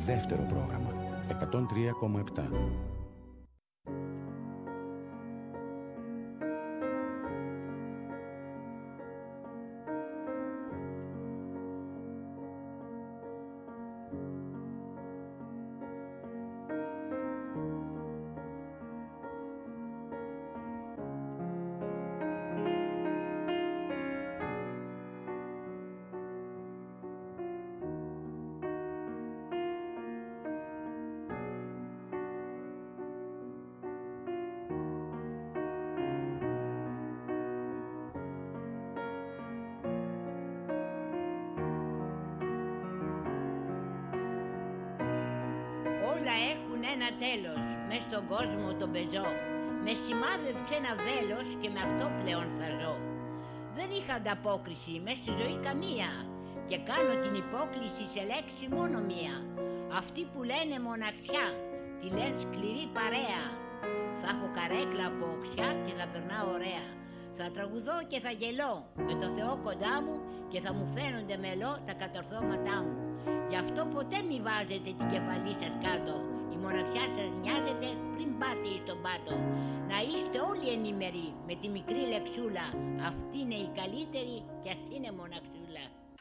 δεύτερο πρόγραμμα 103,7. Όλα έχουν ένα τέλος, μες στον κόσμο τον πεζό. Με σημάδεψε ένα βέλος και με αυτό πλέον θα ζω. Δεν είχα ανταπόκριση μες στη ζωή καμία και κάνω την υπόκληση σε λέξη μόνο μία. Αυτοί που λένε μοναξιά, τη λένε σκληρή παρέα. Θα έχω καρέκλα από οξιά και θα περνάω ωραία. Θα τραγουδώ και θα γελώ με το Θεό κοντά μου και θα μου φαίνονται μελό τα κατορθώματά μου. Γι' αυτό ποτέ μη βάζετε την κεφαλή σας κάτω. Η μοναξιά σας νοιάζεται πριν πάτε στον πάτο. Να είστε όλοι ενήμεροι με τη μικρή λεξούλα. Αυτή είναι η καλύτερη κι ας είναι μοναξούλα.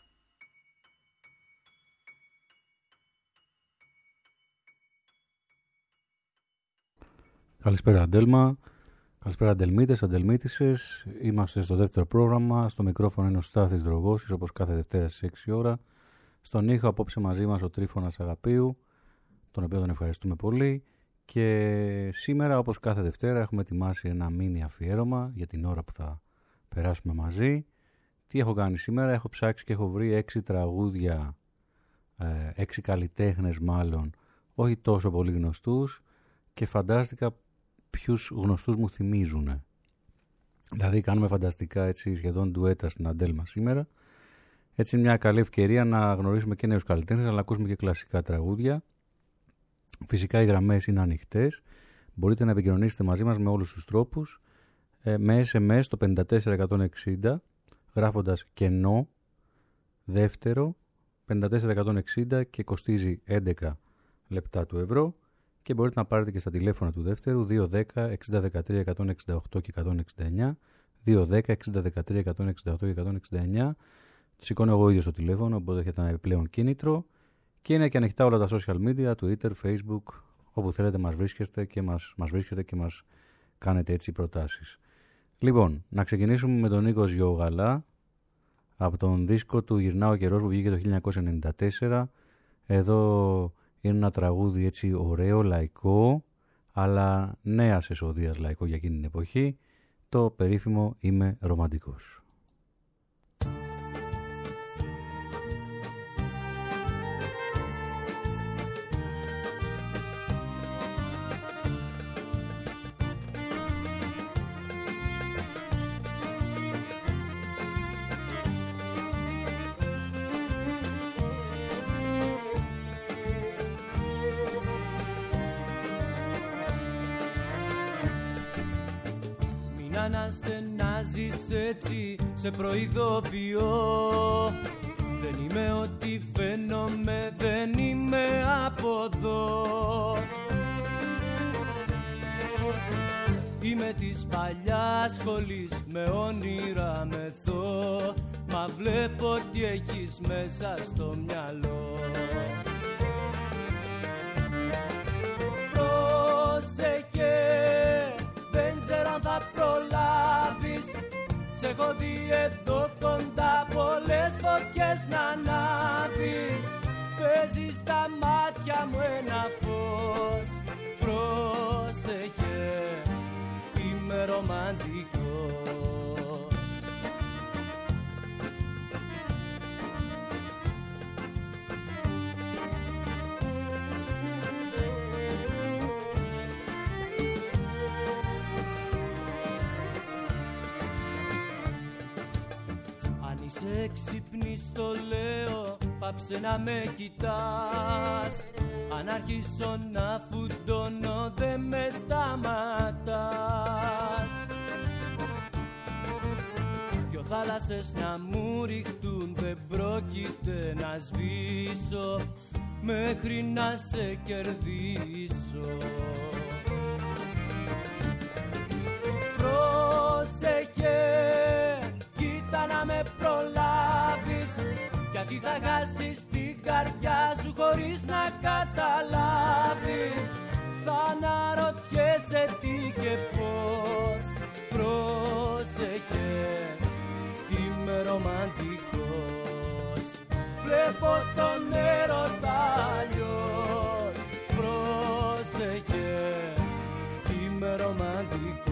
Καλησπέρα Αντέλμα, καλησπέρα Αντελμίτες, Αντελμίτισσες. Είμαστε στο δεύτερο πρόγραμμα. Στο μικρόφωνο είναι ο Στάθης Δρογώσης, όπως κάθε Δευτέρα στις 6 ώρα. Στον ήχο απόψε μαζί μας ο Τρίφωνας Αγαπίου, τον οποίο τον ευχαριστούμε πολύ. Και σήμερα, όπως κάθε Δευτέρα, έχουμε ετοιμάσει ένα μίνι αφιέρωμα για την ώρα που θα περάσουμε μαζί. Τι έχω κάνει σήμερα? Έχω ψάξει και έχω βρει 6 τραγούδια, 6 καλλιτέχνες μάλλον, όχι τόσο πολύ γνωστούς, και φαντάστηκα ποιους γνωστούς μου θυμίζουν. Δηλαδή κάνουμε φανταστικά έτσι σχεδόν ντουέτα στην Αντέλμα σήμερα. Έτσι είναι μια καλή ευκαιρία να γνωρίσουμε και νέους καλλιτέχνες, αλλά να ακούσουμε και κλασικά τραγούδια. Φυσικά οι γραμμές είναι ανοιχτές. Μπορείτε να επικοινωνήσετε μαζί μας με όλους τους τρόπους. Με SMS το 54160, γράφοντας κενό δεύτερο 54160 και κοστίζει 11 λεπτά του ευρώ. Και μπορείτε να πάρετε και στα τηλέφωνα του δεύτερου 210 6013 168 και 169, 210 6013 168 και 169. Σηκώνω εγώ ίδιο στο τηλέφωνο, οπότε έχετε ένα επιπλέον κίνητρο. Και είναι και ανοιχτά όλα τα social media, Twitter, Facebook, όπου θέλετε μας βρίσκεστε και μας κάνετε έτσι προτάσεις. Λοιπόν, να ξεκινήσουμε με τον Νίκο Γιωγαλά, από τον δίσκο του «Γυρνά ο καιρός» που βγήκε το 1994. Εδώ είναι ένα τραγούδι έτσι ωραίο, λαϊκό, αλλά νέας εσωδίας λαϊκό για εκείνη την εποχή, το περίφημο «Είμαι ρομαντικός». Να στενάζεις έτσι, σε προειδοποιώ. Δεν είμαι ό,τι φαίνομαι, δεν είμαι από εδώ. Είμαι της παλιάς σχολής, με όνειρα μεθώ. Μα βλέπω τι έχεις μέσα στο μυαλό. Πρόσεχε, δεν ξέρω αν θα προλάβεις. Σ' έχω δει εδώ κοντά πολλές φωτιές να ανάβεις. Παίζει στα μάτια μου ένα φως. Πρόσεχε, είμαι ρομαντικός. Είσαι έξυπνη στο λέω, πάψε να με κοιτάς. Αν αρχίσω να φουντώνω δε με σταματάς. Δυο θάλασσες να μου ριχτούν δεν πρόκειται να σβήσω. μέχρι να σε κερδίσω. Πρόσεχε, κοίτα να με προλάβεις, γιατί θα χάσεις την καρδιά σου χωρίς να καταλάβεις. Θα αναρωτιέσαι τι και πώς. Πρόσεχε, είμαι ρομαντικός, βλέπω τον έρωτα αλλιώς. Πρόσεχε, είμαι ρομαντικός.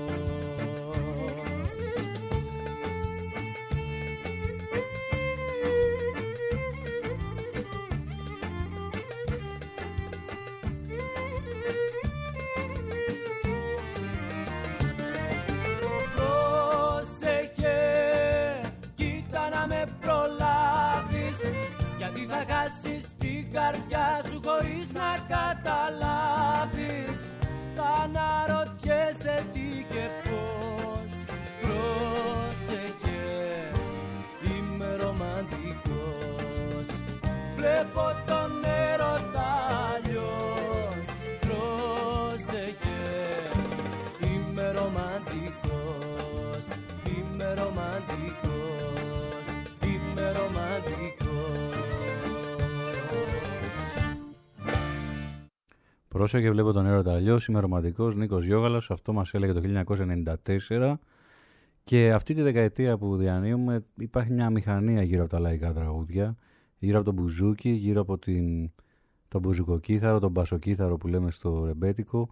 Θα χάσεις την καρδιά σου χωρίς να καταλάβεις. Θα αναρωτιέσαι τι και πώς. Πρόσεχε, είμαι ρομαντικός, βλέπω τον έρωτα αλλιώς. Πρόσεχε, είμαι ρομαντικός, είμαι ρομαντικός, είμαι ρομαντικός. Πρόσεχε, βλέπω τον έρωτα αλλιώς, είμαι ρομαντικός, Νίκος Γιώγαλας, αυτό μας έλεγε το 1994 και αυτή τη δεκαετία που διανύουμε υπάρχει μια μηχανία γύρω από τα λαϊκά τραγούδια, γύρω από τον μπουζούκι, γύρω από τον μπουζουκοκύθαρο, τον μπασοκύθαρο που λέμε στο ρεμπέτικο.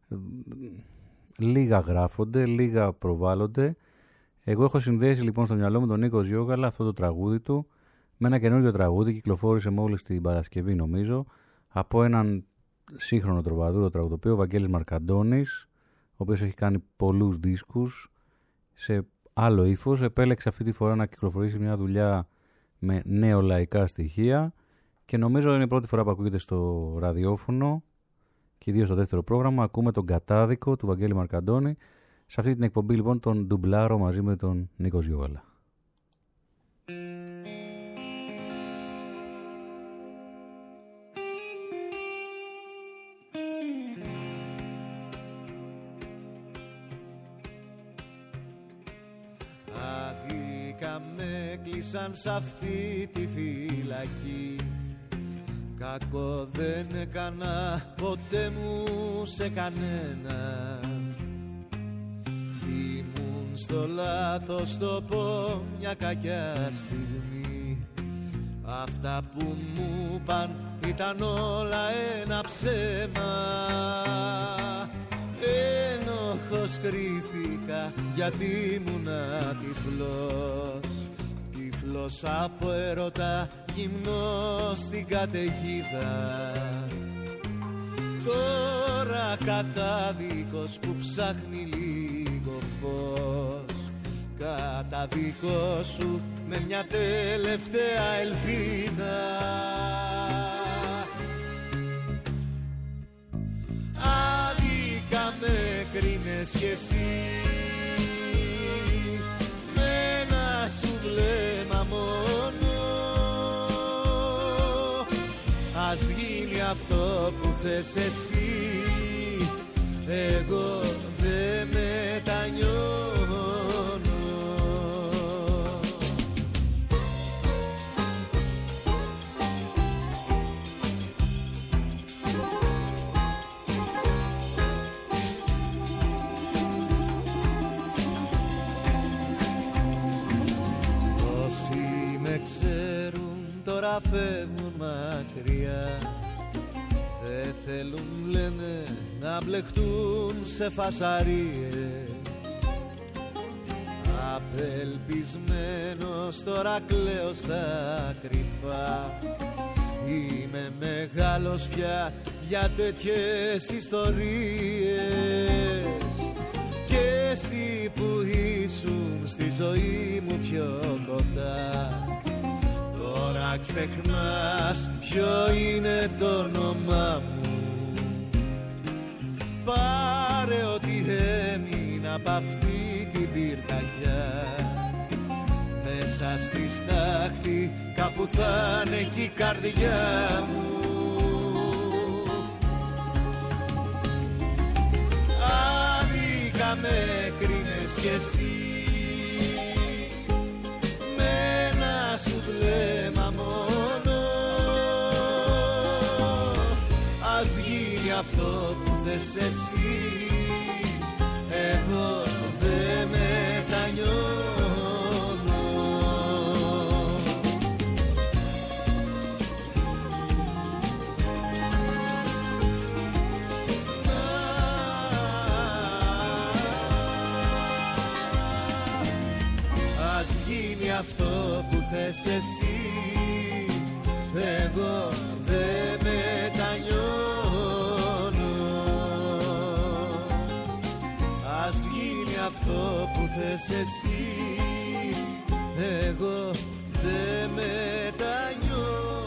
Λίγα γράφονται, λίγα προβάλλονται. Εγώ έχω συνδέσει λοιπόν στο μυαλό μου τον Νίκο Γιώγαλα αυτό το τραγούδι του με ένα καινούριο τραγούδι, κυκλοφόρησε μόλις την Παρασκευή νομίζω, από έναν σύγχρονο τροβαδούρο τραγουδοποιό, ο Βαγγέλης Μαρκαντώνης, ο οποίος έχει κάνει πολλούς δίσκους σε άλλο ύφος. Επέλεξε αυτή τη φορά να κυκλοφορήσει μια δουλειά με νεολαϊκά στοιχεία και νομίζω είναι η πρώτη φορά που ακούγεται στο ραδιόφωνο και ιδίως στο δεύτερο πρόγραμμα. Ακούμε τον Κατάδικο του Βαγγέλη Μαρκαντώνη. Σε αυτή την εκπομπή λοιπόν τον ντουμπλάρω μαζί με τον Νίκο Γιώγαλα. Σαν σ' αυτή τη φυλακή, κακό δεν έκανα ποτέ μου σε κανένα. Ήμουν στο λάθος τόπο μια κακιά στιγμή. Αυτά που μου παν ήταν όλα ένα ψέμα. Ένοχος κρίθηκα γιατί ήμουνα τυφλός, τυφλός από έρωτα, γυμνός στην καταιγίδα. Τώρα κατάδικος που ψάχνει λίγο φως, καταδικό σου με μια τελευταία ελπίδα. Άδικα με κρίνες κι εσύ, με ένα σου βλέμμα μόνο. Ας γίνει αυτό που θες εσύ, εγώ δεν μετανιώνω. Όσοι με ξέρουν τώρα φεύγουν μακριά, δεν θέλουν λένε να μπλεχτούν σε φασαρίες. Απελπισμένος τώρα κλαίω στα κρυφά, είμαι μεγάλος πια για τέτοιες ιστορίες. Κι εσύ που ήσουν στη ζωή μου πιο κοντά, τώρα ξεχνάς ποιο είναι το όνομά μου. Πάρε ό,τι έμεινε απ' αυτή την πυρκαγιά, μέσα μέσα στη στάχτη, κάπου θα είναι εκεί η καρδιά μου. Άδικα με κρίνες κι εσύ, με ένα σου βλέμμα μόνο. Ας γίνει αυτό που θες εσύ, εγώ δεν μετανιώνω. Ας γίνει αυτό που θες εσύ, εγώ δεν μετανιώνω. Ας γίνει αυτό που θες εσύ, εγώ δεν μετανιώνω.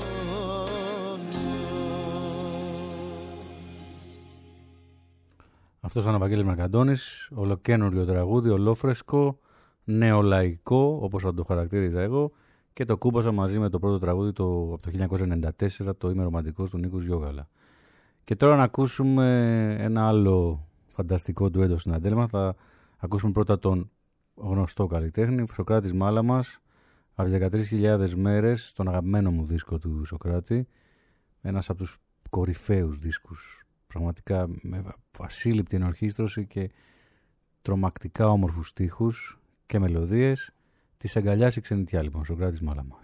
Αυτός ήταν ο Βαγγέλης Μαρκαντώνης, ολοκαίνουργιο τραγούδι, ολόφρεσκο, νεολαϊκό, όπως θα το χαρακτήριζα εγώ, και το κούμπασα μαζί με το πρώτο τραγούδι από το 1994, το «Είμαι ρομαντικός» του Νίκου Γιώγαλα. Και τώρα να ακούσουμε ένα άλλο φανταστικό ντουέτο στην αντέλμα. Θα ακούσουμε πρώτα τον γνωστό καλλιτέχνη, Σοκράτης Μάλαμας, από τις 13.000 μέρες, τον αγαπημένο μου δίσκο του Σοκράτη, ένας από τους κορυφαίους δίσκους, πραγματικά με ασύλληπτη ενορχήστρωση και τρομακτικά όμορφους στίχους και μελωδίες. Της αγκαλιάς η ξενιτιά, λοιπόν, Σοκράτης Μάλαμας.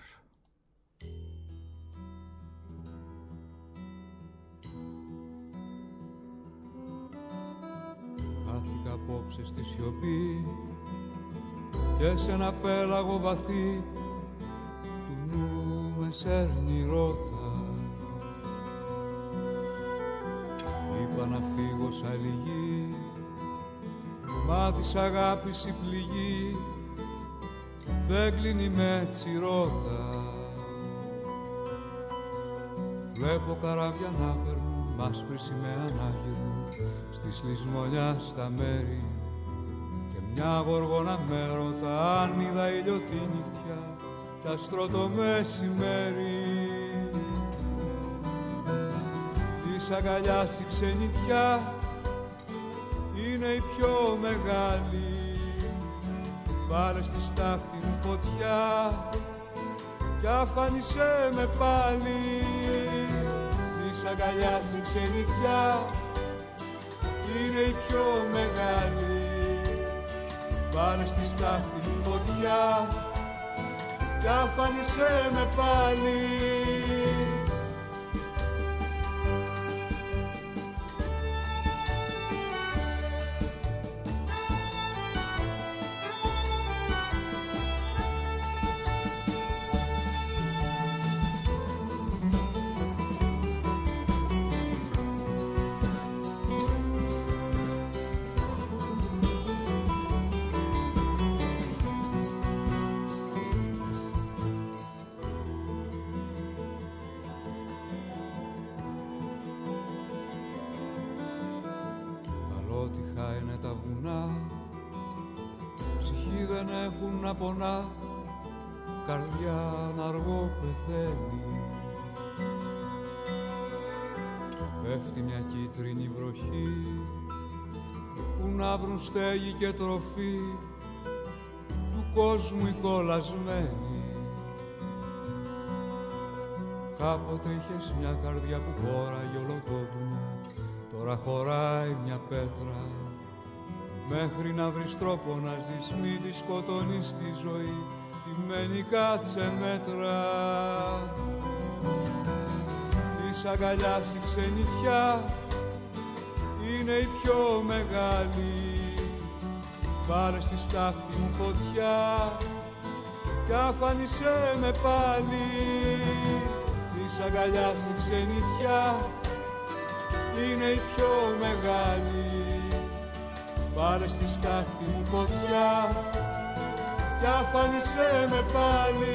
Χάθηκα απόψε στη σιωπή και σε ένα πέλαγο βαθύ του νου με σέρνει ρότα. Είπα να φύγω σ' άλλη γη, μα της αγάπης η πληγή δεν κλείνει με τσιρότα. Βλέπω καράβια να περνούν, μάσπρη σημαία να γυρνούν στις λησμονιάς στα μέρη, και μια γοργόνα με ρωτά αν είδα ήλιο τη νυχτιά κι αστρό το μεσημέρι. Της αγκαλιάς η ξενιτιά είναι η πιο μεγάλη. Πάρε στη στάχτη μου φωτιά κι αφάνισέ με πάλι. Της αγκαλιάς η ξενιτιά είναι η πιο μεγάλη. Πάρε στη στάχτη μου φωτιά κι αφάνισέ με πάλι. Πονά, καρδιά να αργό πεθαίνει. Πέφτει μια κίτρινη βροχή που να βρουν στέγη και τροφή του κόσμου οι κολλασμένοι. Κάποτε είχες μια καρδιά που χώραγε ολοκότουνα, τώρα χωράει μια πέτρα. Μέχρι να βρεις τρόπο να ζεις, μη τη σκοτώνεις τη ζωή, τι μένει κάτσε μέτρα. Της αγκαλιάς η ξενιτιά είναι η πιο μεγάλη. Πάρε στη στάχτη μου φωτιά κι αφάνισέ με πάλι. Της αγκαλιάς η ξενιτιά είναι η πιο μεγάλη. Πάρε στη στάχτη μου φωτιά κι αφάνισέ με πάλι.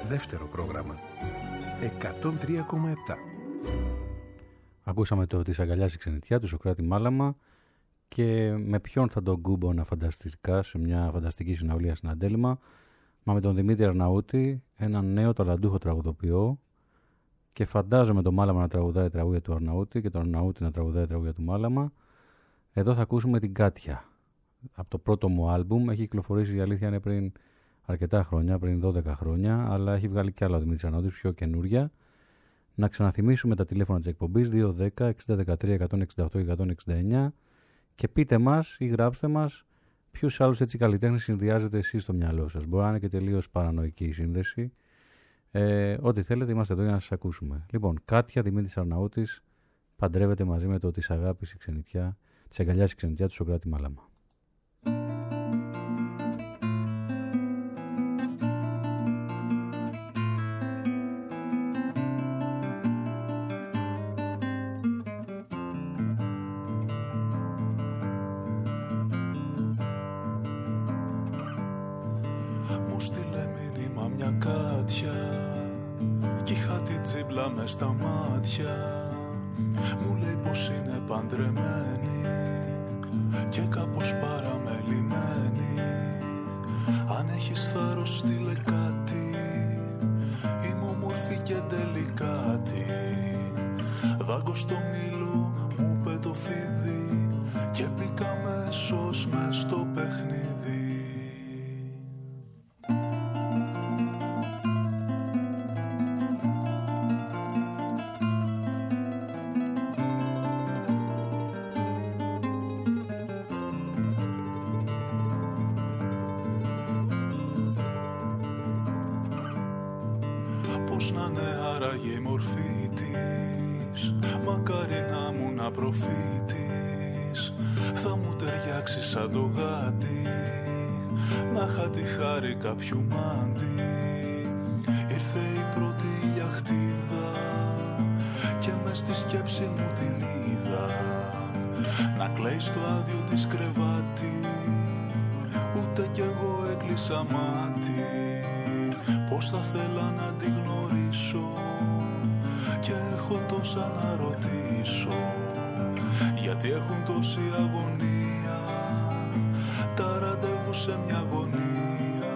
δεύτερο πρόγραμμα. 103,7. Ακούσαμε το «Της αγκαλιάς η ξενιτιά» του Σωκράτη Μάλαμα και με ποιον θα τον κούμπονα φανταστικά σε μια φανταστική συναυλία στην Αντέλμα, μα με τον Δημήτρη Αρναούτη, έναν νέο ταλαντούχο τραγουδοποιό, και φαντάζομαι τον Μάλαμα να τραγουδάει τραγούδια του Αρναούτη και τον Αρναούτη να τραγουδάει τραγούδια του Μάλαμα. Εδώ θα ακούσουμε την Κάτια. Από το πρώτο μου άλμπουμ, έχει κυκλοφορήσει, η αλήθεια είναι, πριν αρκετά χρόνια, πριν 12 χρόνια, αλλά έχει βγάλει κι άλλα ο Δημήτρης Αρναούτης, πιο καινούρια. Να ξαναθυμίσουμε τα τηλέφωνα της εκπομπής 210 6013 168 169 και πείτε μας ή γράψτε μας ποιους άλλους έτσι καλλιτέχνες συνδυάζετε εσείς στο μυαλό σας. Μπορεί να είναι και τελείως παρανοϊκή η σύνδεση. Ό,τι θέλετε, είμαστε εδώ για να σας ακούσουμε. Λοιπόν, Κάτια, Δημήτρης Αρναούτης, παντρεύεται μαζί με το «Της αγάπης η ξενιτιά», «Της αγκαλιάς η ξενιτιά» του Σωκράτη Μάλαμα. Μες στα μάτια μου λέει πως είναι παντρεμένη και κάπως παραμελημένη. Αν έχεις θάρρος στείλε κάτι, είμαι όμορφη και τελικάτη. Δάγκω στο μήλο μου είπε το φίδι και μπήκα μέσος μες στο παιχνίδι. Σαν το γάτι να είχα τη χάρη κάποιου μάντι. Ήρθε η πρώτη λιαχτίδα και μες στη σκέψη μου την είδα να κλαίει στο άδειο της κρεβάτι. Ούτε κι εγώ έκλεισα μάτι. Πως θα θέλα να τη γνωρίσω και έχω τόσα να ρωτήσω. Γιατί έχουν τόση αγωνία τα ραντεβού σε μια γωνία.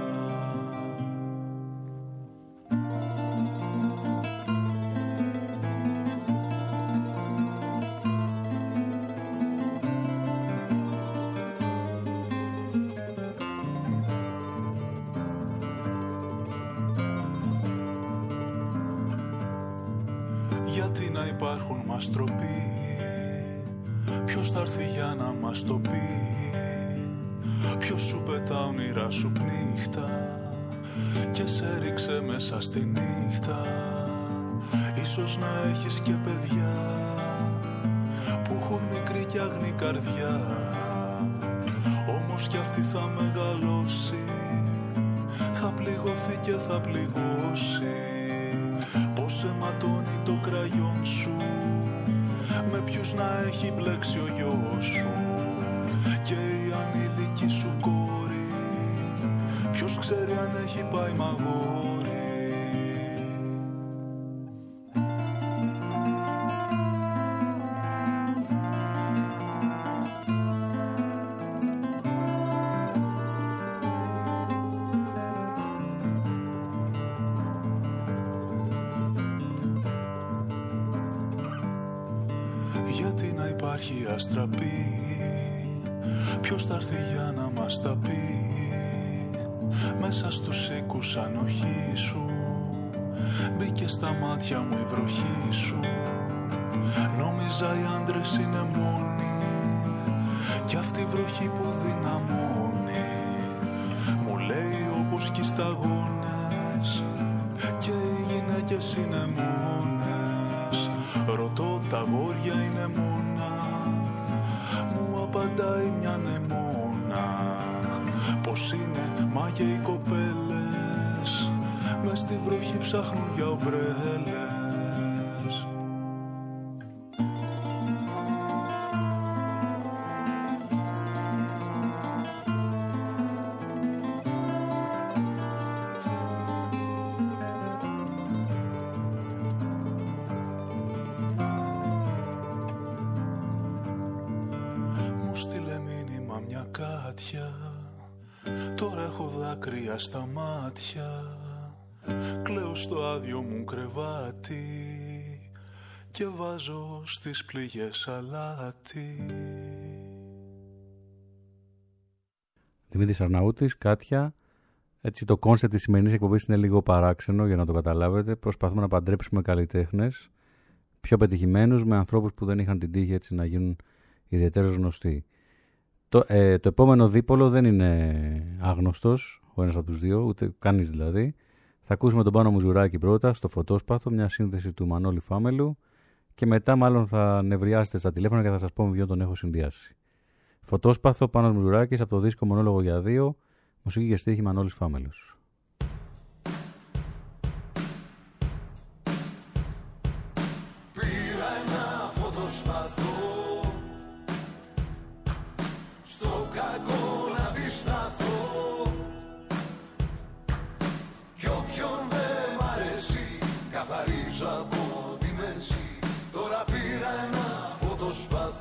Γιατί να υπάρχουν μαστροποί, ποιος θα έρθει για να μας το πει. Ποιος σου πετά όνειρά σου πνίχτα και σε ρίξε μέσα στη νύχτα. Ίσως να έχεις και παιδιά που έχουν μικρή κι άγνη καρδιά. Όμως κι αυτή θα μεγαλώσει, θα πληγωθεί και θα πληγώσει. Πώς αιματώνει το κραγιόν σου, με ποιους να έχει μπλέξει ο γιος σου. Και η ανήλικη σου κόρη, ποιος ξέρει αν έχει πάει μαγόρι. Γιατί να υπάρχει αστραπή, ποιος θα έρθει για να μας τα πει. Μέσα στους οίκους ανοχή σου μπήκε στα μάτια μου η βροχή σου. Νόμιζα οι άντρες είναι μόνοι κι αυτή η βροχή που δυναμώνει. Μου λέει όπως κι οι σταγόνες και οι γυναίκες είναι μόνες. Ρωτώ τα αγόρια είναι μόνα, μου απαντάει μια νεμόνα. Πως είναι, μα και οι κοπέλες μες στη βροχή ψάχνουν για ομπρέλες. δάκρυα στα μάτια, κλαίω στο άδειο μου κρεβάτι και βάζω στις πληγές αλάτι. Δημήτρης Αρναούτης, Κάτια. Έτσι, το κόνσεπτ της σημερινής εκπομπής είναι λίγο παράξενο, για να το καταλάβετε. Προσπαθούμε να παντρέψουμε καλλιτέχνες πιο πετυχημένους με ανθρώπους που δεν είχαν την τύχη έτσι να γίνουν ιδιαιτέρως γνωστοί. Το επόμενο δίπολο δεν είναι άγνωστος, ο ένας από τους δύο, ούτε κανείς δηλαδή. Θα ακούσουμε τον Πάνο Μουζουράκη πρώτα στο Φωτόσπαθο, μια σύνθεση του Μανώλη Φάμελου, και μετά μάλλον θα νευριάσετε στα τηλέφωνα και θα σας πω με ποιον τον έχω συνδυάσει. Φωτόσπαθο, Πάνος Μουζουράκης, από το δίσκο Μονόλογο για δύο, μουσική και στίχη Μανώλης Φάμελος. Πήρα ένα φωτοσπαθό, στο κακό να δισταθώ, κι όποιον δεν μ' αρέσει καθαρίζω από τη μέση. Τώρα πήρα ένα φωτοσπαθό.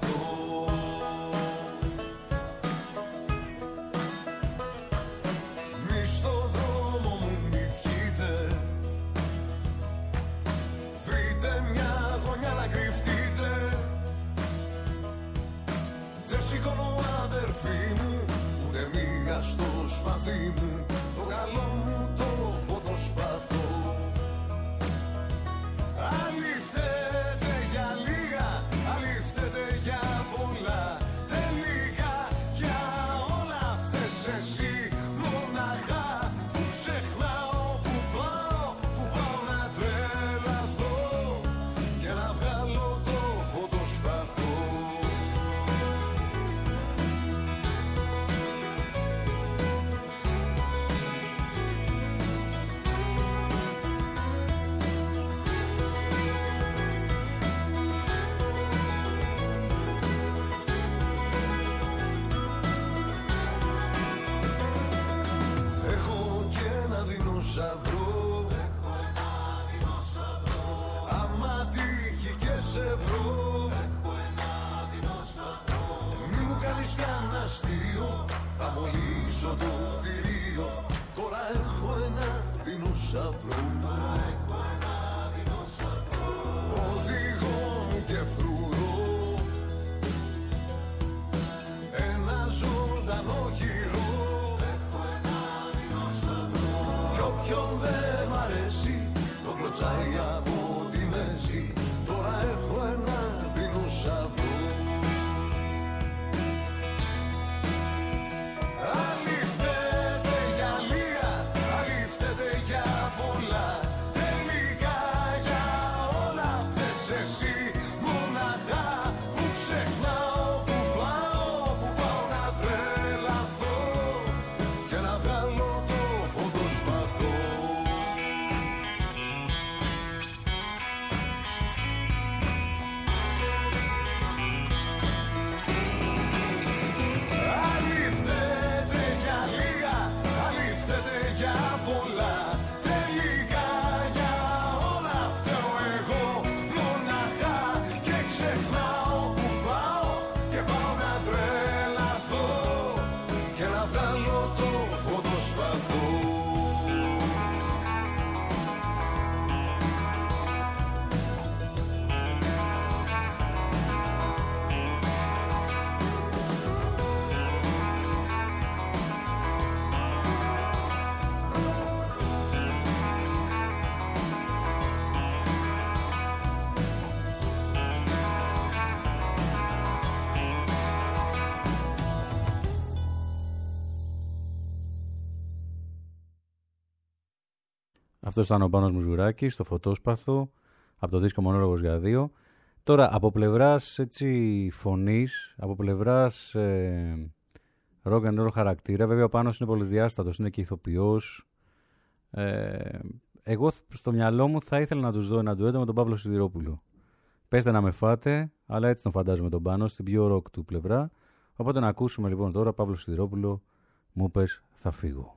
Στο σπαθί μου, το καλό μου το φωτοσπαθό. Άλλοι φταίτε για λίγα, άλλοι φταίτε για πολλά. Τελικά για όλα αυτές εσύ μοναχά, που ξεχνάω που πάω να τρελαθώ και να βγάλω το φωτοσπαθό. Έχω ένα δεινόσαυρο, άμα τύχει και σε βρω. Έχω ένα δεινόσαυρο, μη μου κάνεις κανένα αστείο, θα μολύσω το θηρίο. Τώρα έχω ένα δεινόσαυρο, οδηγό μου και φρουρό, ένα ζωντανό χειρό. Ποιον δεν μ' αρέσει, το κλωτσάει από τη μέση. Τώρα έχω ένα δεινόσαυρο. Άλλοι φταίτε για λίγα, άλλοι φταίτε για πολλά. Τελικά για όλα αυτές εσύ μοναχά, που ξεχνάω που πάω να τρελαθώ και να βγάλω το φωτοσπαθό. Αυτό ήταν ο Πάνος Μουζουράκης στο Φωτόσπαθο, από το δίσκο Μονόλογος για δύο. Τώρα, από πλευράς έτσι, φωνής, από πλευράς rock and roll χαρακτήρα, βέβαια ο Πάνος είναι πολυδιάστατος, είναι και ηθοποιός. Εγώ στο μυαλό μου θα ήθελα να τους δω ένα ντουέτο με τον Παύλο Σιδηρόπουλο. Πέστε να με φάτε, αλλά έτσι τον φαντάζομαι τον Πάνο, στην πιο rock του πλευρά. Οπότε να ακούσουμε λοιπόν τώρα Παύλο Σιδηρόπουλο, μου πες θα φύγω.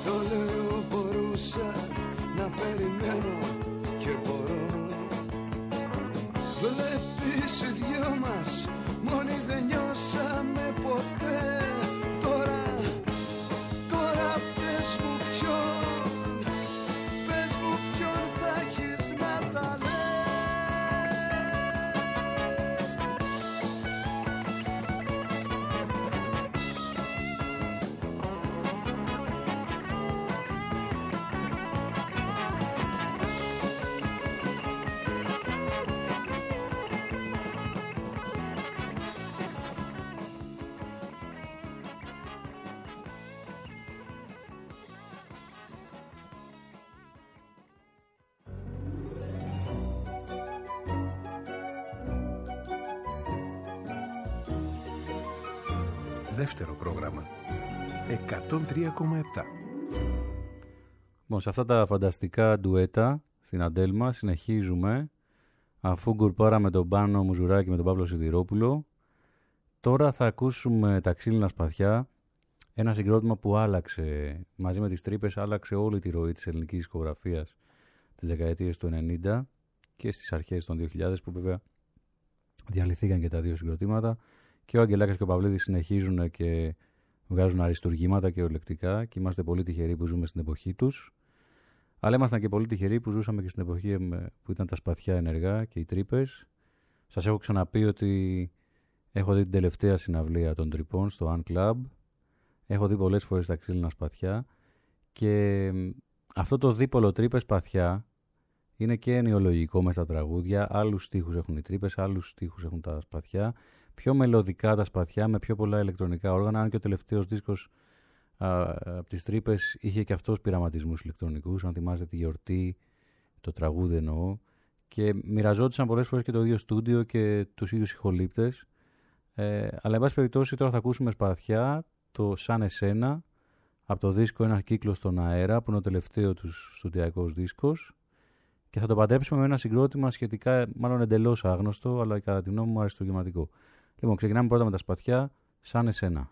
Στο λέω μπορούσα να περιμένω και μπορώ. Βλέπεις οι δυο μας μόνοι δεν νιώσαμε ποτέ. Τώρα πες μου ποιον θα έχεις να τα λες. Δεύτερο πρόγραμμα 103,7. Λοιπόν, σε αυτά τα φανταστικά ντουέτα στην Αντέλμα συνεχίζουμε, αφού γκουρπάραμε τον Πάνο Μουζουράκη με τον Παύλο Σιδηρόπουλο. Τώρα θα ακούσουμε τα Ξύλινα Σπαθιά, ένα συγκρότημα που άλλαξε, μαζί με τις Τρύπες, άλλαξε όλη τη ροή της ελληνικής δισκογραφίας τις δεκαετίες του 90 και στις αρχές των 2000, που βέβαια διαλυθήκαν και τα δύο συγκροτήματα. Και ο Αγγελάκας και ο Παυλίδης συνεχίζουν και βγάζουν αριστουργήματα και ορλεκτικά και είμαστε πολύ τυχεροί που ζούμε στην εποχή τους. Αλλά ήμασταν και πολύ τυχεροί που ζούσαμε και στην εποχή που ήταν τα Σπαθιά ενεργά και οι Τρύπες. Σας έχω ξαναπεί ότι έχω δει την τελευταία συναυλία των Τρυπών στο Un Club. Έχω δει πολλές φορές τα Ξύλινα Σπαθιά και αυτό το δίπολο Τρύπες Σπαθιά είναι και ενοιολογικό μέσα στα τραγούδια. Άλλους στίχους έχουν οι Τρύπες, άλλους στίχους έχουν τα Σπαθιά. Πιο μελωδικά τα Σπαθιά με πιο πολλά ηλεκτρονικά όργανα, αν και ο τελευταίος δίσκος από τις Τρύπες είχε και αυτός πειραματισμούς ηλεκτρονικούς, αν θυμάστε τη Γιορτή, το τραγούδι εννοώ, και μοιραζόντουσαν πολλές φορές και το ίδιο στούντιο και τους ίδιους ηχολήπτες. Αλλά εν πάση περιπτώσει τώρα θα ακούσουμε Σπαθιά, το Σαν Εσένα, από το δίσκο Ένας Κύκλος στον Αέρα, που είναι ο τελευταίο τους στουντιακός δίσκος, και θα το παντρέψουμε με ένα συγκρότημα σχετικά, μάλλον εντελώς άγνωστο, αλλά κατά τη γνώμη μου αριστουργηματικό. Λοιπόν, ξεκινάμε πρώτα με τα Σπαθιά, Σαν Εσένα.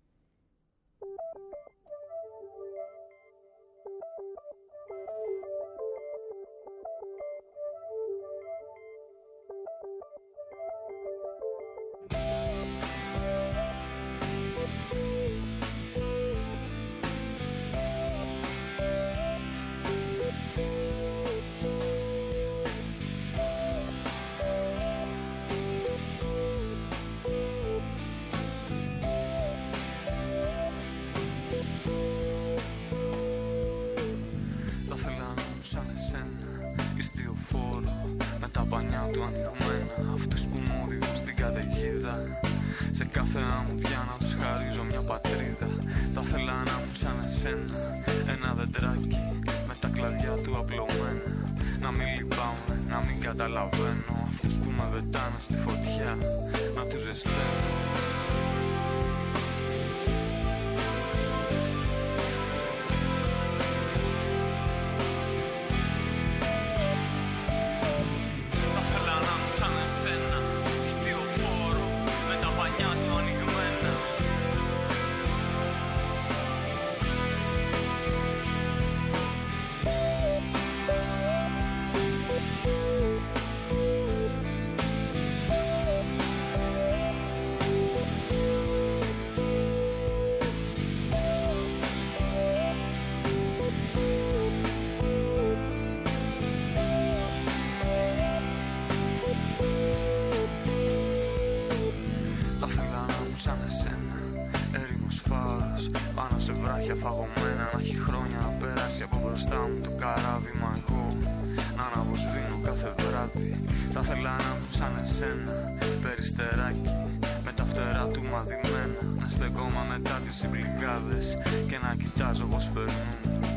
Φαγωμένα, να έχει χρόνια να περάσει από μπροστά μου το καράβι. Μα εγώ να αναβοσβήνω κάθε βράδυ. Θα ήθελα να μου σαν εσένα, περιστεράκι με τα φτερά του μαδημένα. Να στεκόμαι μετά τις συμπληγάδες και να κοιτάζω πως περνούν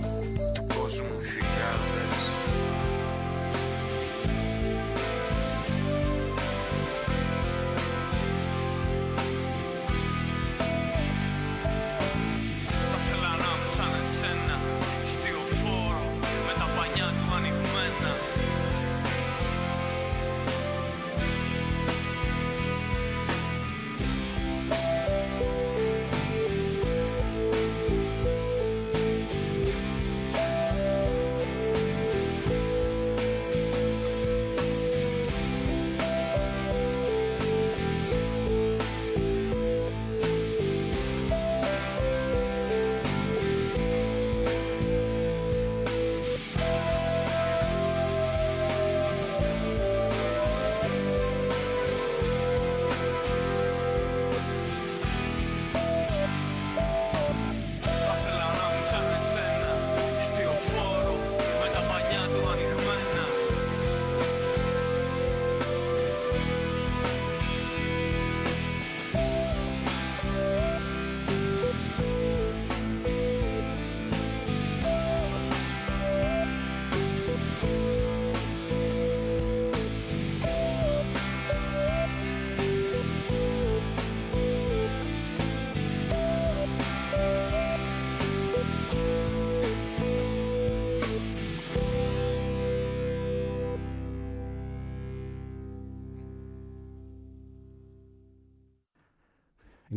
του κόσμου οι φυγάδες.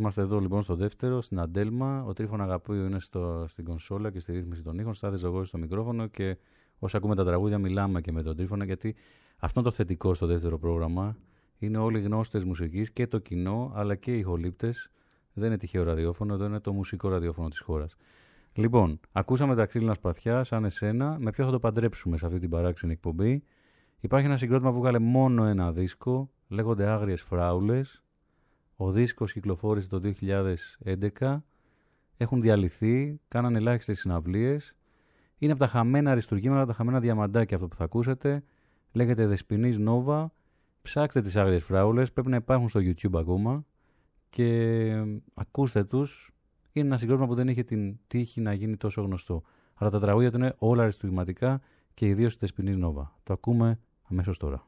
Είμαστε εδώ λοιπόν στο δεύτερο, στην Αντέλμα. Ο Τρίφωνα Αγαπίου είναι στην κονσόλα και στη ρύθμιση των ήχων. Στάθης Ζωγός στο μικρόφωνο και όσοι ακούμε τα τραγούδια μιλάμε και με τον Τρίφωνα, γιατί αυτό είναι το θετικό στο δεύτερο πρόγραμμα. Είναι όλοι γνώστες μουσικής και το κοινό αλλά και οι ηχολήπτες. Δεν είναι τυχαίο ραδιόφωνο, εδώ είναι το μουσικό ραδιόφωνο της χώρας. Λοιπόν, ακούσαμε τα ξύλινα σπαθιά, σαν εσένα. Με ποιο θα το παντρέψουμε σε αυτή την παράξενη εκπομπή? Υπάρχει ένα συγκρότημα που βγάλε μόνο ένα δίσκο, λέγονται Άγριες Φράουλες. Ο δίσκος κυκλοφόρησε το 2011. Έχουν διαλυθεί, κάνανε ελάχιστες συναυλίες. Είναι από τα χαμένα αριστουργήματα, τα χαμένα διαμαντάκια αυτό που θα ακούσετε. Λέγεται Δεσποινής Νόβα. Ψάξτε τις Άγριες Φράουλες, πρέπει να υπάρχουν στο YouTube ακόμα. Και ακούστε τους. Είναι ένα συγκρότημα που δεν είχε την τύχη να γίνει τόσο γνωστό. Αλλά τα τραγούδια του είναι όλα αριστουργηματικά και ιδίως η Δεσποινής Νόβα. Το ακούμε αμέσως τώρα.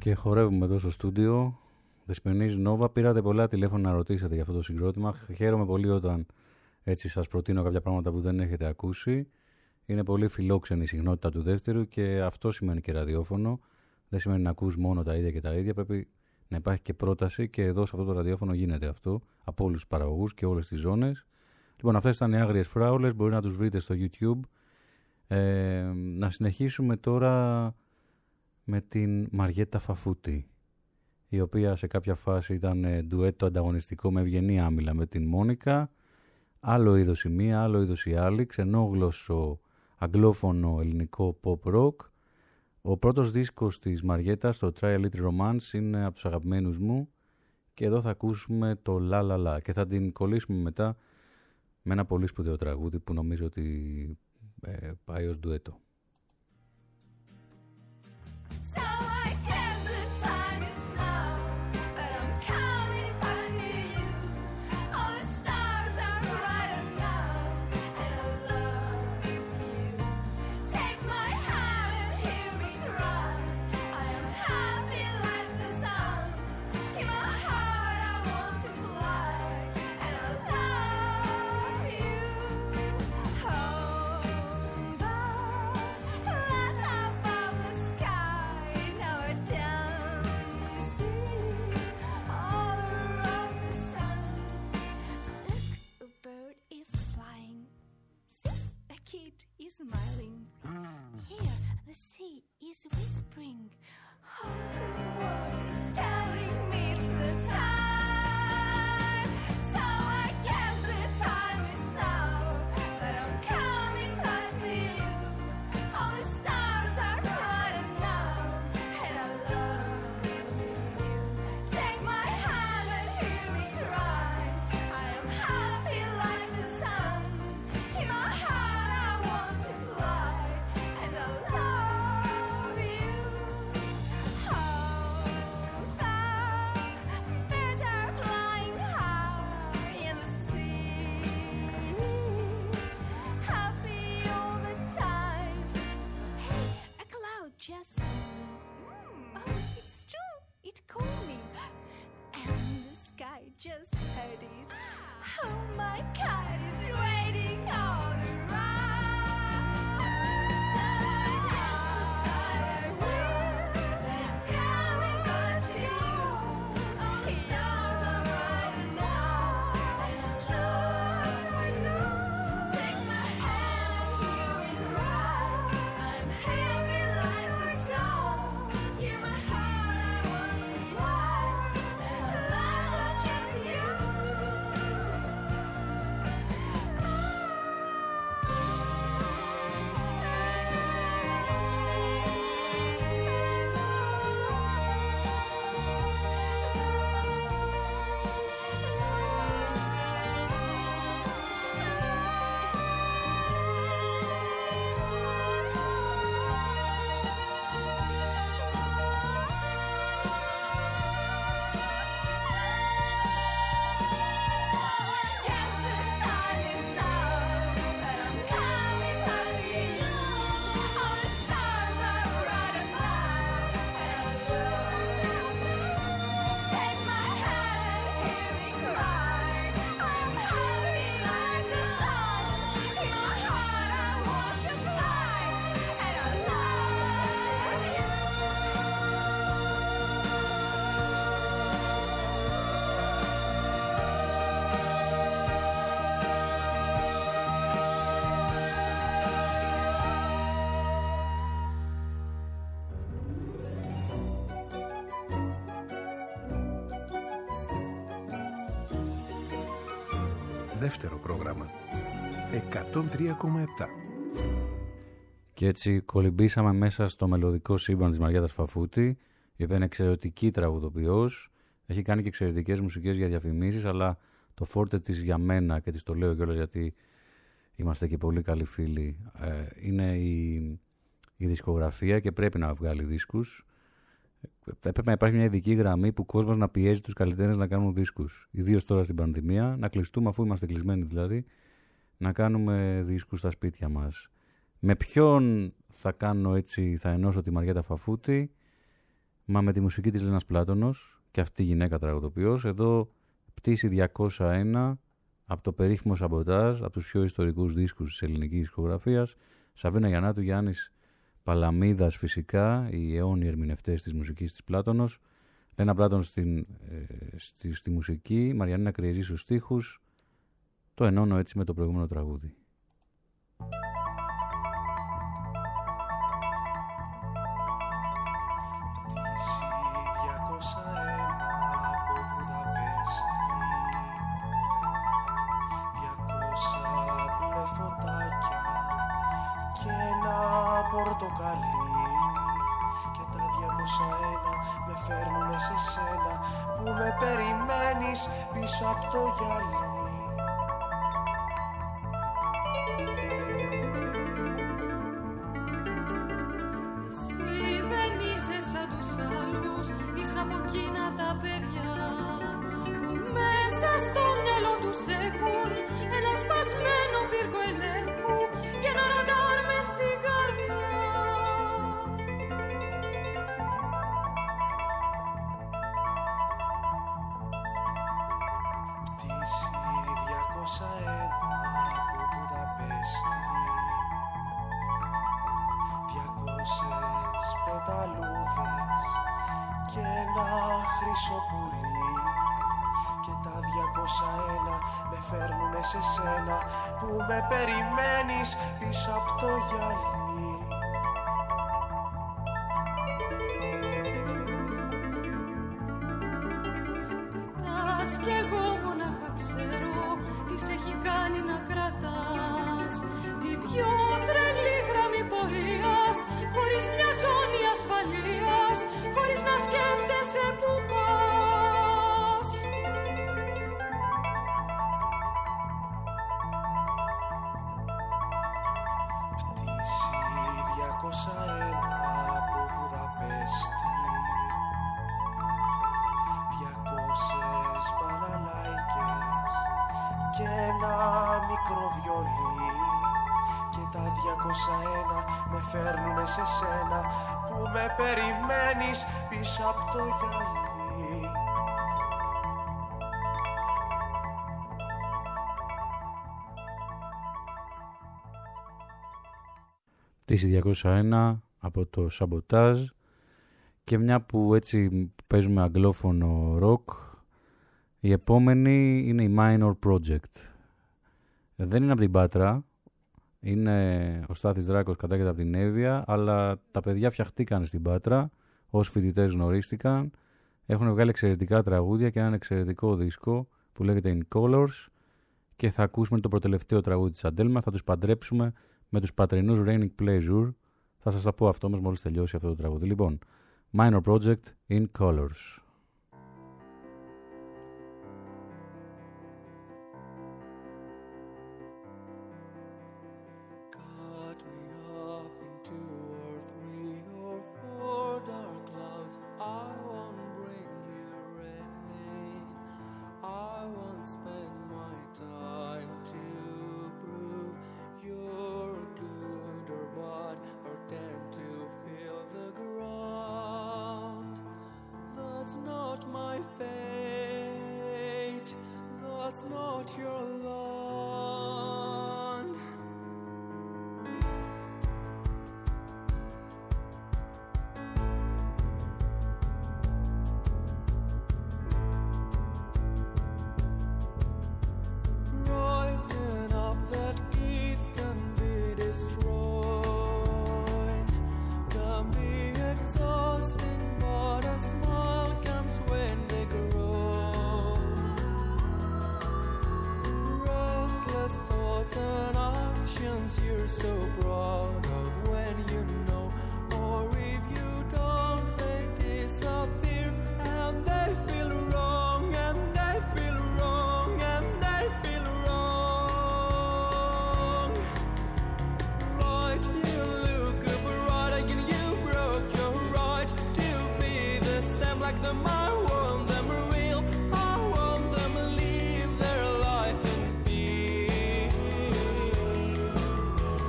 Και χορεύουμε εδώ στο στούντιο. Δεσποινής Νόβα. Πήρατε πολλά τηλέφωνα να ρωτήσετε για αυτό το συγκρότημα. Χαίρομαι πολύ όταν έτσι σας προτείνω κάποια πράγματα που δεν έχετε ακούσει. Είναι πολύ φιλόξενη η συχνότητα του δεύτερου και αυτό σημαίνει και ραδιόφωνο. Δεν σημαίνει να ακούς μόνο τα ίδια και τα ίδια. Πρέπει να υπάρχει και πρόταση και εδώ σε αυτό το ραδιόφωνο γίνεται αυτό από όλους τους παραγωγούς και όλες τις ζώνες. Λοιπόν, αυτές ήταν οι Άγριες Φράουλες. Μπορεί να τους βρείτε στο YouTube. Να συνεχίσουμε τώρα με την Μαριέτα Φαφούτη, η οποία σε κάποια φάση ήταν ντουέτο ανταγωνιστικό με ευγενή άμυλα με την Μόνικα. Άλλο είδος η μία, άλλο είδος η άλλη. Ξενόγλωσσο, αγγλόφωνο, ελληνικό pop rock. Ο πρώτος δίσκος της Μαριέτας, το Try a Little Romance, είναι από τους αγαπημένους μου. Και εδώ θα ακούσουμε το La La La και θα την κολλήσουμε μετά με ένα πολύ σπουδαίο τραγούδι που νομίζω ότι πάει ως ντουέτο. Smiling. Here, the sea is whispering. Oh, the world is telling me it's the time. So I guess the time is now that I'm coming close to you. All the stars are bright now, and I love you. Take my hand and hear me cry. I am happy like the sun. In my heart just oh, it's true, it called me, and the sky just heard it. Oh, my cat is waiting all around. Δεύτερο πρόγραμμα 103,7. Και έτσι κολυμπήσαμε μέσα στο μελωδικό σύμπαν της Μαριέτας Φαφούτη, η οποία είναι εξαιρετική τραγουδοποιός, έχει κάνει και εξαιρετικές μουσικές για διαφημίσεις, αλλά το φόρτε της για μένα, και της το λέω κιόλας γιατί είμαστε και πολύ καλοί φίλοι, είναι η δισκογραφία και πρέπει να βγάλει δίσκους. Πρέπει να υπάρχει μια ειδική γραμμή που ο κόσμος να πιέζει τους καλλιτέχνες να κάνουν δίσκους. Ιδίως τώρα στην πανδημία, να κλειστούμε αφού είμαστε κλεισμένοι δηλαδή, να κάνουμε δίσκους στα σπίτια μας. Με ποιον θα κάνω έτσι, θα ενώσω τη Μαριέτα Φαφούτη, Μα με τη μουσική της Λένας Πλάτωνος και αυτή η γυναίκα τραγουδοποιός. Εδώ πτήση 201 από το περίφημο Σαμποτάζ, από τους πιο ιστορικούς δίσκους της ελληνικής δισκογραφίας. Σαβίνα Γιαννάτου, Γιάννης Παλαμίδας φυσικά, οι αιώνιοι ερμηνευτές της μουσικής της Πλάτωνος. Λένα Πλάτωνος στη μουσική, Μαριανίνα Κρυεζή στους στίχους. Το ενώνω έτσι με το προηγούμενο τραγούδι. Πτήση 201 από Βουδαπέστη, 200 μπλε φωτάκια και ένα πορτοκαλί, και τα 201 με φέρνουνε σε σένα που με περιμένεις πίσω από το γυαλί. Είσαι από εκείνα τα παιδιά που μέσα στο μυαλό τους έχουν ένα σπασμένο πύργο ελέγχου και ένα ραντάρ μες στην καρδιά. Πτήση 201 από Βουδαπέστη, 200 πεταλούδες και ένα χρυσό πουλί, και τα 201 με φέρνουνε σε σένα που με περιμένεις πίσω από το γυαλί. Πετάς κι εγώ μονάχα ξέρω τι σε έχει κάνει να κρατάς την πιο τρελή γραμμή πορείας, χωρίς μια ζώνη ασφαλείας, χωρίς να σκέφτεσαι που πας. Πτήση 201 από Βουδαπέστη, 200 μπανανάικες και ένα μικρό βιολί, και τα 201 με φέρνουνε σε σένα που με περιμένεις πίσω από το γυαλί. Πτήση 201 από το Σαμποτάζ, και μια που έτσι παίζουμε αγγλόφωνο ροκ, η επόμενη είναι η Minor Project. Δεν είναι από την Πάτρα, είναι ο Στάθης Δράκος, κατάγεται από την Εύβοια, αλλά τα παιδιά φτιαχτήκαν στην Πάτρα, ως φοιτητές γνωρίστηκαν, έχουν βγάλει εξαιρετικά τραγούδια και έναν εξαιρετικό δίσκο που λέγεται In Colors, και θα ακούσουμε το προτελευταίο τραγούδι της Αντέλμα, θα τους παντρέψουμε με τους πατρινούς Raining Pleasure. Θα σας τα πω αυτό όμως μόλις τελειώσει αυτό το τραγούδι. Λοιπόν, Minor Project In Colors.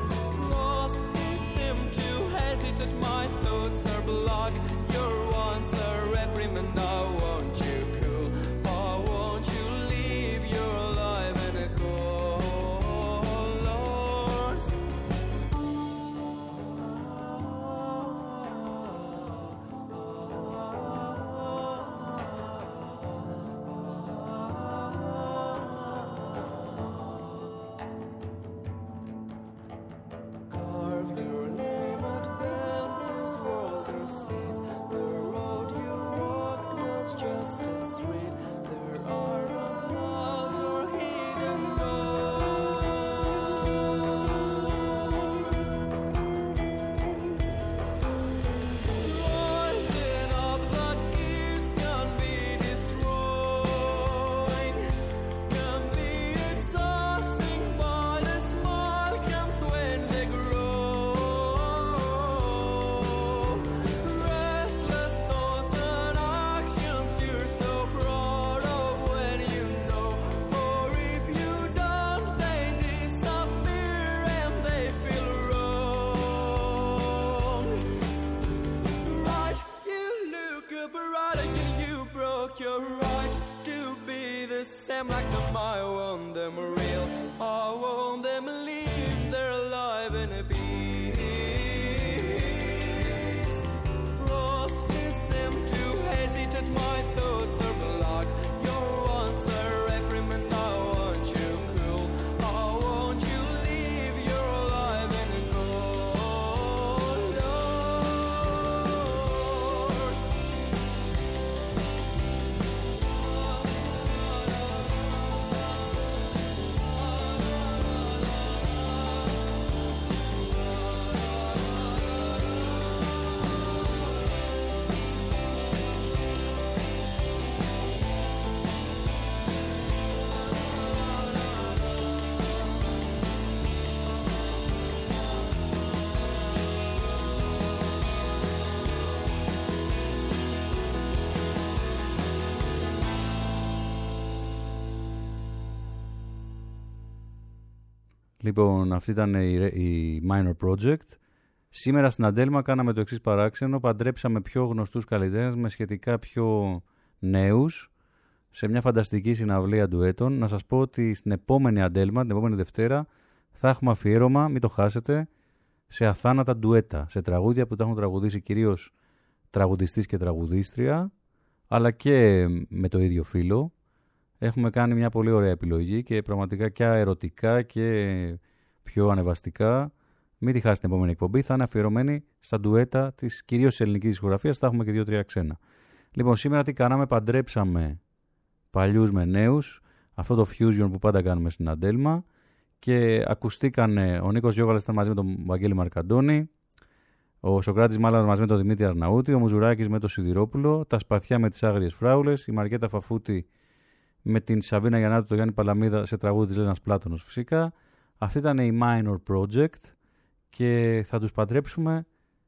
My thoughts are blocked. You're once them like them, I want them real. I want them live their life in a peace. Frost can seem to hesitate, my thoughts are black. Your ones are reprimand, I want you cool. I want you live your life in a colors. Λοιπόν, αυτή ήταν η Minor Project. Σήμερα στην Αντέλμα κάναμε το εξής παράξενο. Παντρέψαμε πιο γνωστούς καλλιτέχνες με σχετικά πιο νέους σε μια φανταστική συναυλία ντουέτων. Να σας πω ότι στην επόμενη Αντέλμα, την επόμενη Δευτέρα, θα έχουμε αφιέρωμα, μην το χάσετε, σε αθάνατα ντουέτα. Σε τραγούδια που τα έχουν τραγουδήσει κυρίως τραγουδιστής και τραγουδίστρια, αλλά και με το ίδιο φύλο. Έχουμε κάνει μια πολύ ωραία επιλογή και πραγματικά και ερωτικά και πιο ανεβαστικά. Μην τη χάσετε την επόμενη εκπομπή. Θα είναι αφιερωμένη στα ντουέτα της κυρίως ελληνικής δισκογραφίας. Θα έχουμε και 2-3 ξένα. Λοιπόν, σήμερα τι κάναμε? Παντρέψαμε παλιούς με νέους. Αυτό το fusion που πάντα κάνουμε στην Αντέλμα. Και ακουστήκανε ο Νίκος Γιώγαλας ήταν μαζί με τον Βαγγέλη Μαρκαντώνη. Ο Σοκράτης Μάλας μαζί με τον Δημήτρη Αρναούτη. Ο Μουζουράκης με τον Σιδηρόπουλο. Τα Σπαθιά με τις Άγριες Φράουλες. Η Μαριέτα Φαφούτη με την Σαβίνα Γιαννάτου, τον Γιάννη Παλαμίδα σε τραγούδι της Λένας Πλάτωνος φυσικά. Αυτή ήταν η Minor Project και θα τους παντρέψουμε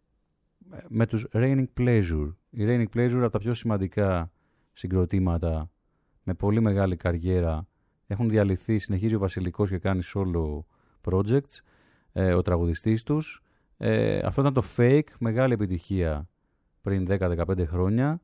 με τους Raining Pleasure. Οι Raining Pleasure από τα πιο σημαντικά συγκροτήματα με πολύ μεγάλη καριέρα έχουν διαλυθεί. Συνεχίζει ο Βασιλικός και κάνει solo projects, ο τραγουδιστής τους. Αυτό ήταν το Fake, μεγάλη επιτυχία πριν 10-15 χρόνια.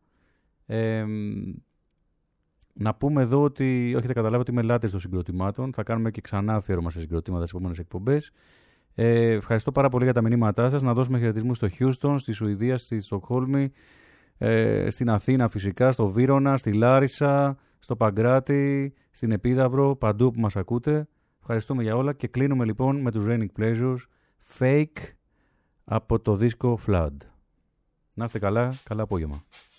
Να πούμε εδώ ότι έχετε καταλάβει ότι είμαι λάτρης των συγκροτημάτων. Θα κάνουμε και ξανά αφιέρωμα σε συγκροτήματα στις επόμενες εκπομπές. Ευχαριστώ πάρα πολύ για τα μηνύματά σας. Να δώσουμε χαιρετισμούς στο Χιούστον, στη Σουηδία, στη Στοκχόλμη, στην Αθήνα φυσικά, στο Βύρωνα, στη Λάρισα, στο Παγκράτη, στην Επίδαυρο, παντού που μας ακούτε. Ευχαριστούμε για όλα και κλείνουμε λοιπόν με τους Raining Pleasures, Fake από το δίσκο Flood. Να είστε καλά, καλά απόγευμα.